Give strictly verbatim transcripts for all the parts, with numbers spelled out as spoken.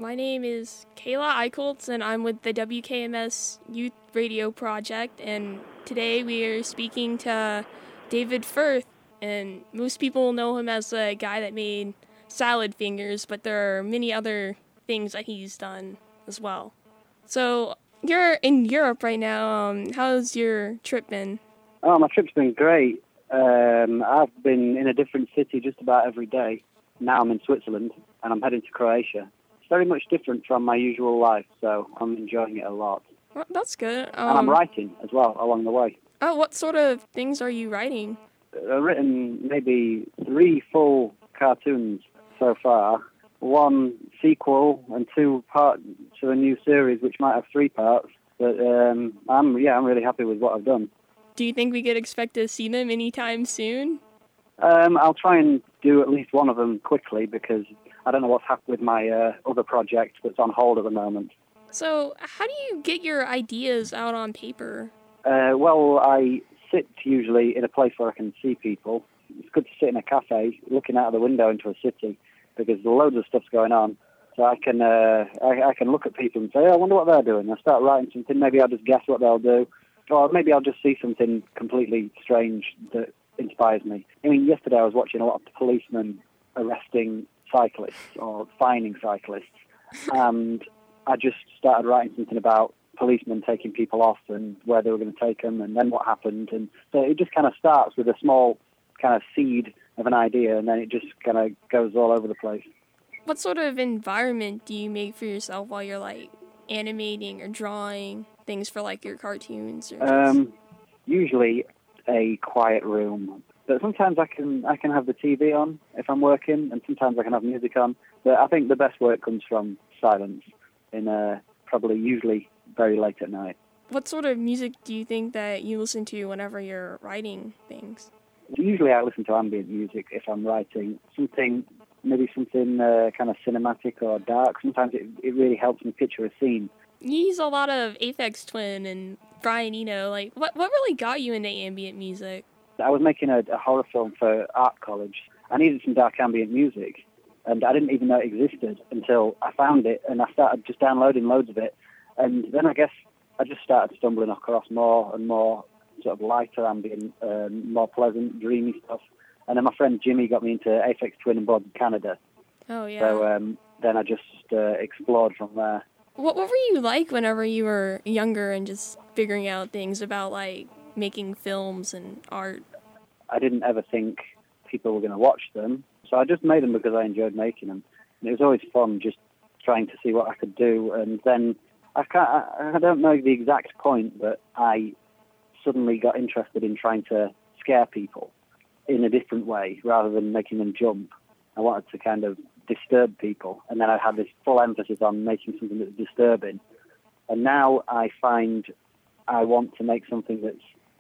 My name is Kayla Eicholtz, and I'm with the W K M S Youth Radio Project, and today we are speaking to David Firth, and most people know him as the guy that made Salad Fingers, but there are many other things that he's done as well. So, you're in Europe right now. Um, how's your trip been? Oh, my trip's been great. Um, I've been in a different city just about every day. Now I'm in Switzerland, and I'm heading to Croatia. It's very much different from my usual life, so I'm enjoying it a lot. Well, that's good. Um, and I'm writing as well along the way. Oh, what sort of things are you writing? I've written maybe three full cartoons so far. One sequel and two parts to a new series, which might have three parts. But um, I'm yeah, I'm really happy with what I've done. Do you think we could expect to see them anytime soon? Um, I'll try and do at least one of them quickly because I don't know what's happened with my uh, other project that's on hold at the moment. So, how do you get your ideas out on paper? Uh, well, I sit usually in a place where I can see people. It's good to sit in a cafe looking out of the window into a city because there's loads of stuff's going on. So I can uh, I, I can look at people and say, oh, I wonder what they're doing. I'll start writing something. Maybe I'll just guess what they'll do. Or maybe I'll just see something completely strange that inspires me. I mean, yesterday I was watching a lot of policemen arresting cyclists or fining cyclists. And I just started writing something about policemen taking people off and where they were going to take them and then what happened. And so it just kind of starts with a small kind of seed of an idea and then it just kind of goes all over the place. What sort of environment do you make for yourself while you're like animating or drawing things for like your cartoons? Or um, usually a quiet room, but sometimes I can I can have the T V on if I'm working, and sometimes I can have music on. But I think the best work comes from silence, in uh, probably usually very late at night. What sort of music do you think that you listen to whenever you're writing things? Usually I listen to ambient music if I'm writing something. Maybe something uh, kind of cinematic or dark. Sometimes it, it really helps me picture a scene. You use a lot of Aphex Twin and Brian Eno. Like, what what really got you into ambient music? I was making a, a horror film for art college. I needed some dark ambient music, and I didn't even know it existed until I found it, and I started just downloading loads of it. And then I guess I just started stumbling across more and more sort of lighter ambient, um, more pleasant, dreamy stuff. And then my friend Jimmy got me into Aphex Twin and Bob Canada. Oh, yeah. So um, then I just uh, explored from there. What what were you like whenever you were younger and just figuring out things about, like, making films and art? I didn't ever think people were going to watch them. So I just made them because I enjoyed making them. And it was always fun just trying to see what I could do. And then I can't, I, I don't know the exact point, but I suddenly got interested in trying to scare people in a different way rather than making them jump. I wanted to kind of disturb people, and then I had this full emphasis on making something that's disturbing. And now I find I want to make something that's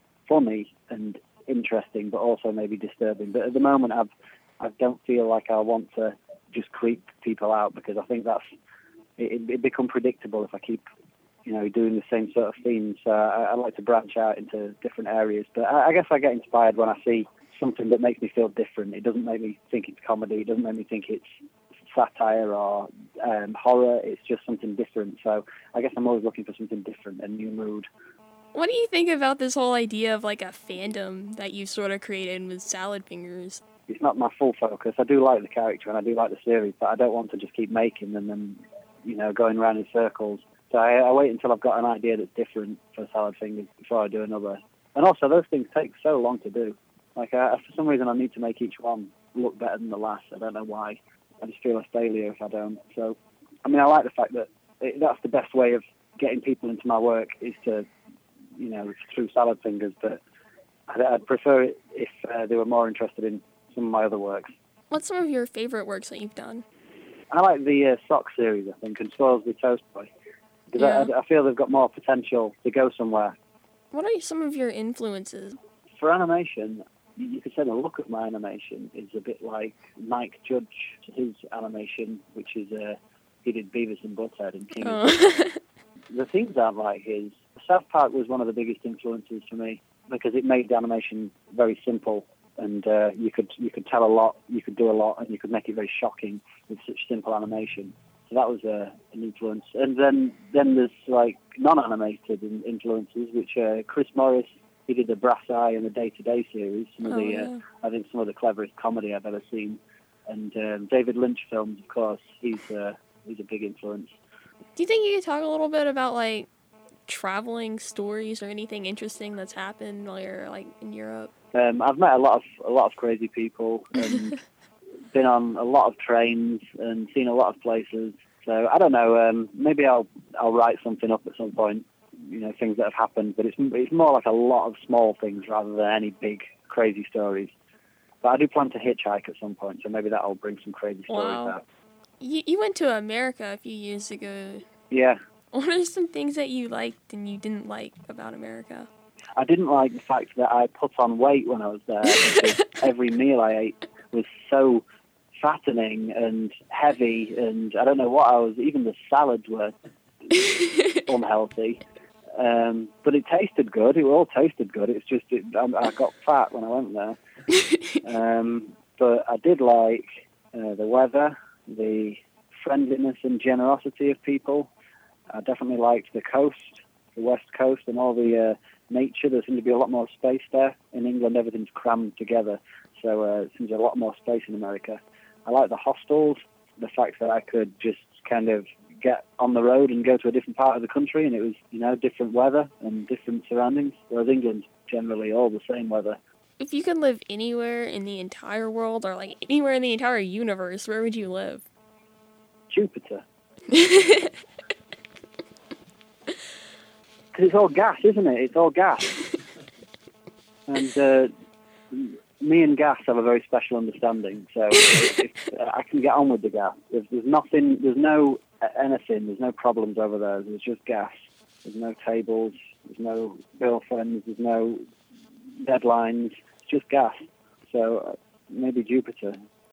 funny and interesting, but also maybe disturbing. But at the moment, I've, I don't feel like I want to just creep people out because I think that's it, it become predictable if I keep, you know, doing the same sort of themes. So I, I like to branch out into different areas. But I, I guess I get inspired when I see something that makes me feel different. It doesn't make me think it's comedy. It doesn't make me think it's satire or um, horror. It's just something different. So I guess I'm always looking for something different, a new mood. What do you think about this whole idea of like a fandom that you sort of created with Salad Fingers? It's not my full focus. I do like the character and I do like the series, but I don't want to just keep making them and, you know, going around in circles. So I, I wait until I've got an idea that's different for Salad Fingers before I do another. And also, those things take so long to do. Like, uh, for some reason, I need to make each one look better than the last. I don't know why. I just feel a failure if I don't. So, I mean, I like the fact that it, that's the best way of getting people into my work is to, you know, through Salad Fingers. But I'd, I'd prefer it if uh, they were more interested in some of my other works. What's some of your favorite works that you've done? I like the uh, Sock series, I think, and Spoils the Toast Boy. Because Yeah. I, I feel they've got more potential to go somewhere. What are some of your influences? For animation, you could say the look of my animation is a bit like Mike Judge, his animation, which is, uh, he did Beavis and Butthead and King Oh. of the The themes aren't like his. South Park was one of the biggest influences for me because it made the animation very simple and uh, you could you could tell a lot, you could do a lot, and you could make it very shocking with such simple animation. So that was uh, an influence. And then then there's like non-animated in- influences, which uh, Chris Morris, he did the Brass Eye and the Day to Day series. Some of Oh, the yeah. uh, I think some of the cleverest comedy I've ever seen. And um, David Lynch films, of course, he's uh, he's a big influence. Do you think you could talk a little bit about like traveling stories or anything interesting that's happened while you're like in Europe? Um, I've met a lot of a lot of crazy people and been on a lot of trains and seen a lot of places. So I don't know. Um, maybe I'll I'll write something up at some point. You know, things that have happened, but it's it's more like a lot of small things rather than any big crazy stories. But I do plan to hitchhike at some point, so maybe that'll bring some crazy stories Wow. out. You you went to America a few years ago. Yeah, What are some things that you liked and you didn't like about America? I didn't like the fact that I put on weight when I was there because every meal I ate was so fattening and heavy, and I don't know what I was. Even the salads were unhealthy. Um, but it tasted good. It all tasted good. It's just it, I, I got fat when I went there. Um, but I did like uh, the weather, the friendliness and generosity of people. I definitely liked the coast, the west coast, and all the uh, nature. There seems to be a lot more space there. In England, everything's crammed together, so uh, it seems a lot more space in America. I like the hostels, the fact that I could just kind of get on the road and go to a different part of the country, and it was, you know, different weather and different surroundings, whereas England's generally all the same weather. If you could live anywhere in the entire world or like anywhere in the entire universe, where would you live? Jupiter. Because it's all gas, isn't it? It's all gas. And uh, me and gas have a very special understanding, so if, uh, I can get on with the gas. If there's nothing, there's no uh, anything, there's no problems over there. There's just gas. There's no tables, there's no girlfriends, there's no deadlines. It's just gas. So uh, maybe Jupiter.